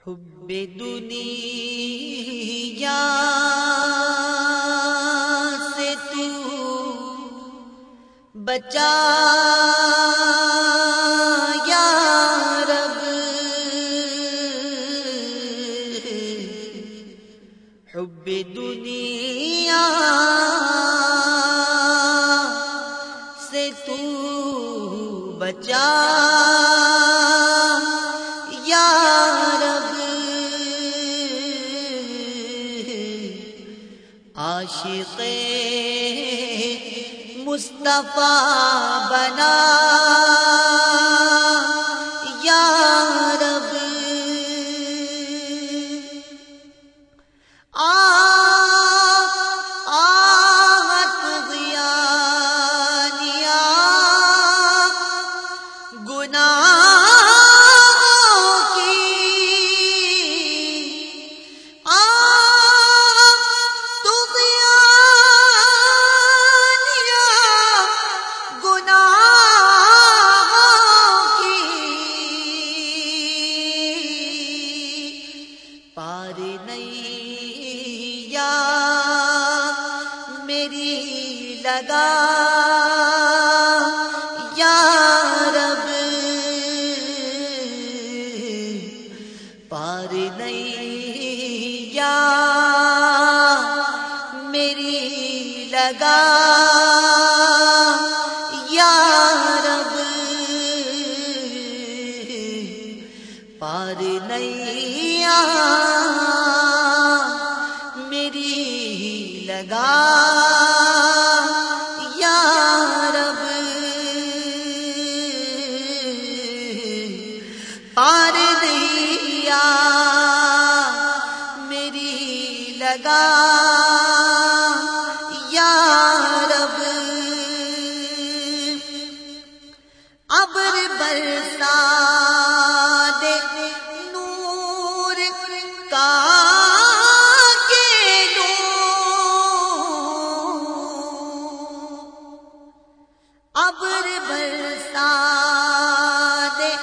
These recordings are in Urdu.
حب دنیا سے تو بچا یا رب، حب دنیا سے تو بچا یا رب، عاشق مصطفیٰ بنا یا رب، آہت غیانیہ گناہوں کی، تو غیانیہ گناہوں کی، پار نیا میری لگا یا رب، پار نیا میری لگا یا رب، پار نیا میری لگا یا رب، پار نیا میری لگا یا رب، ابر برسا دے نور کا کے نور، ابر برسا دے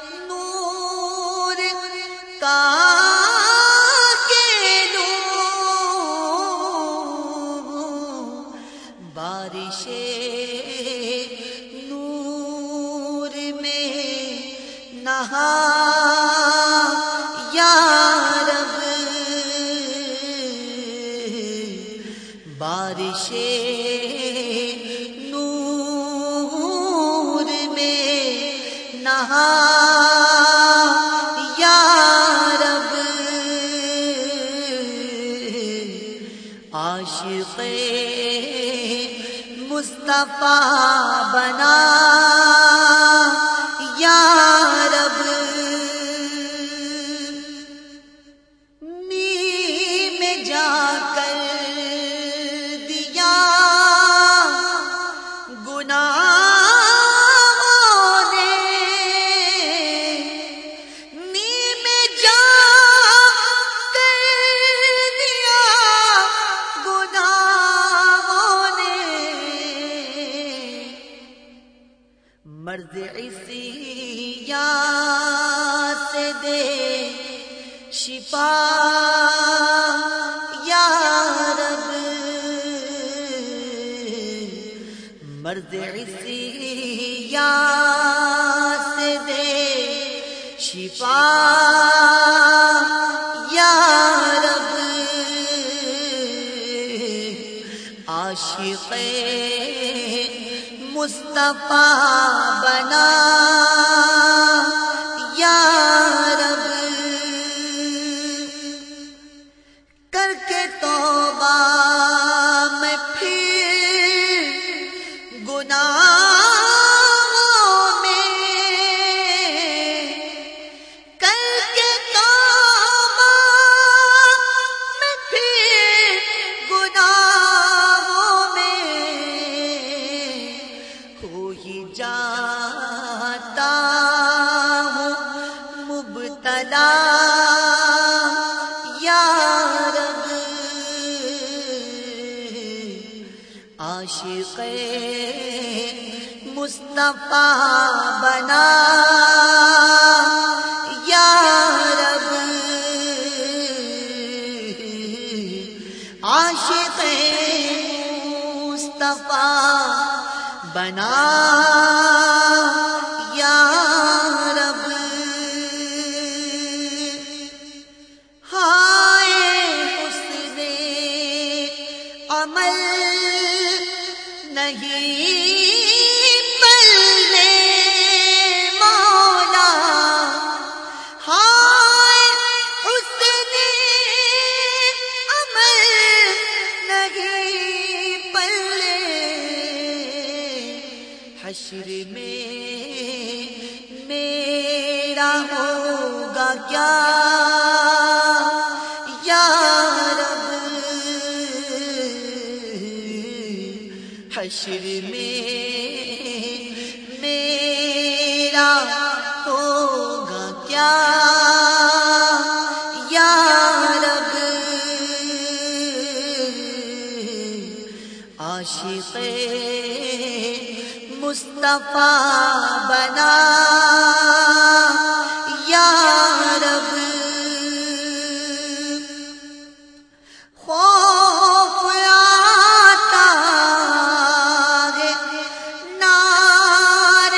نور کا کے نور، بارش نور میں نہا یا رب، بارش نور میں نہا یا رب، عاشق مصطفیٰ بنا یا رب، نیم جا کر دیا گناہوں نے، نیم جا کر دیا گناہوں نے، مرض عصیان سے دے شفا یا رب، مرض عصیان سے دے شفا یا رب، عاشق مصطفیٰ بنا یا رب، کر کے توبہ میں پھر گناہوں میں، کر کے توبہ میں پھر گناہوں میں، ہو ہی جاتا ہوں مبتلا یا رب، عاشق مصطفیٰ بنا یا رب، بنا یا رب، ہائے حسن عمل نہیں پلے مولا، ہائے حسن عمل نہیں پلے، حشر میں میرا ہوگا کیا یا رب، حشر میں میرا ہوگا کیا یا رب، عاشق مصطفیٰ بنا یا رب، خوف آتا ہے نار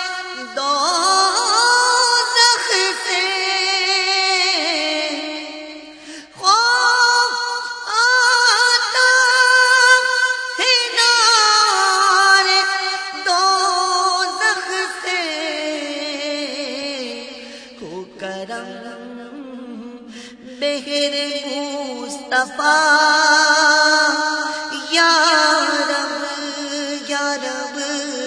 دوزخ سے، خوف آتا ہے نار دوزخ سے، ہو کرم بہر مصطفیٰ یا رب، یا رب،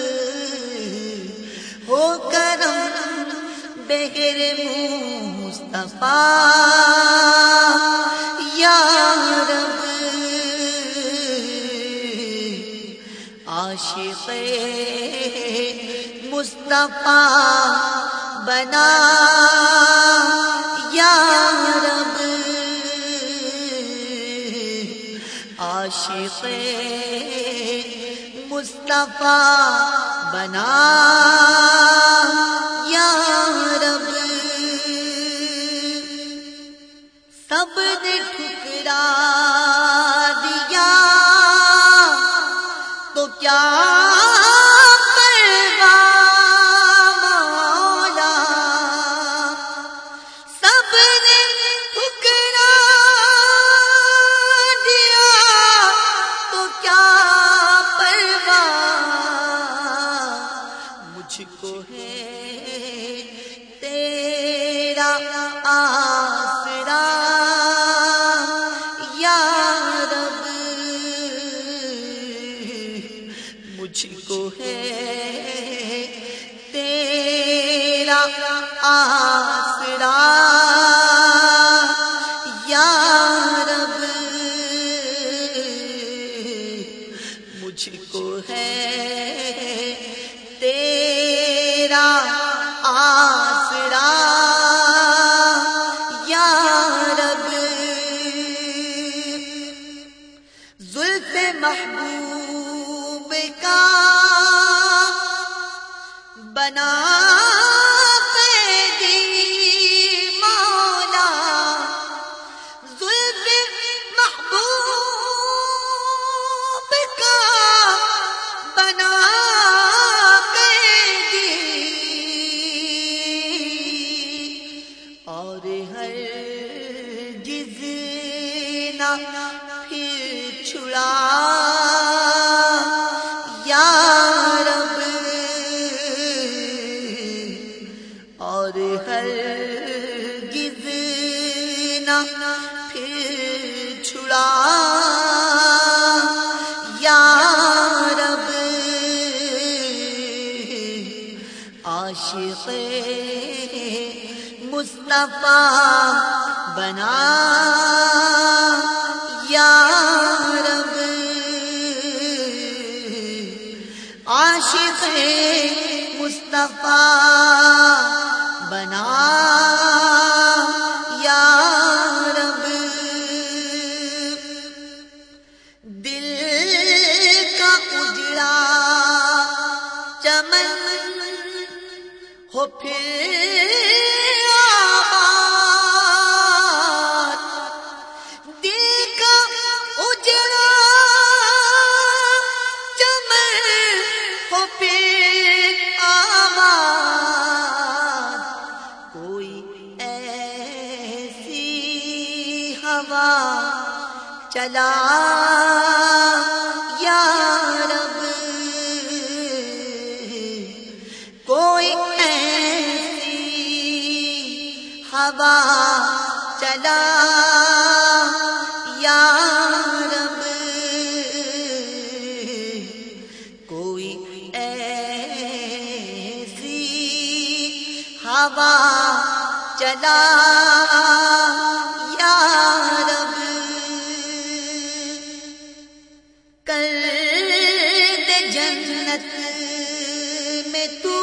ہو کرم بہر مصطفیٰ یا رب، عاشق مصطفیٰ بنا یا رب، عاشق مصطفیٰ بنا یا رب، سب نے ٹھکرا دیا تو کیا مجھ کو ہے تیرا آسرا یا رب، مجھ کو ہے تیرا آسرا یا رب، مجھ کو ہے تیرا آسرا یا رب، زلف محبوب کا بنا قیدی مولا، زلف محبوب کا بنا اور ہر جز نہ پھر چھڑا یا رب، اور ہر جز نہ پھر چھڑا یا رب، عاشق مصطفیٰ بنا یا رب، عاشق مصطفیٰ بنا یا رب، دل کا اجڑا چمن ہو پھر آباد، دل کا اجڑا چمن ہو ہوا چلا یا رب، کوئی ایسی ہوا چلا یا رب، کوئی ایسی ہوا چلا یا رب، کر دے جنت میں تو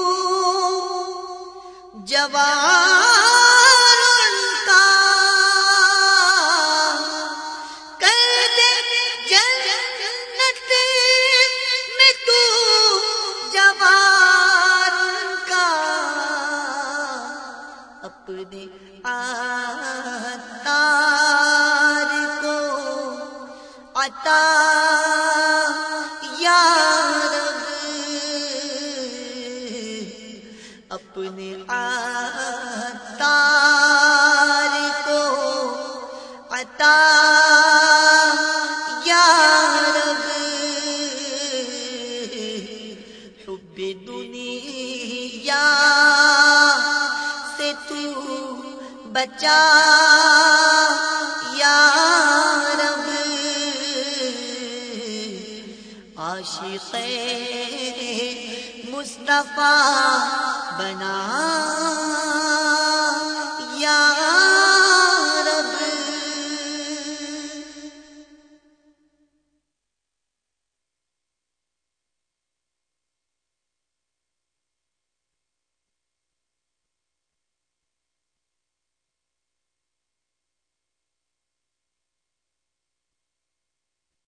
جوار ان کا، کر دے جنت میں تو جوار ان کا، اپنے عطار کو عطا یا رب، اپنے عطار کو عطا یا رب، حب دنیا سے تو بچا یا رب، عاشق مصطفیٰ بنا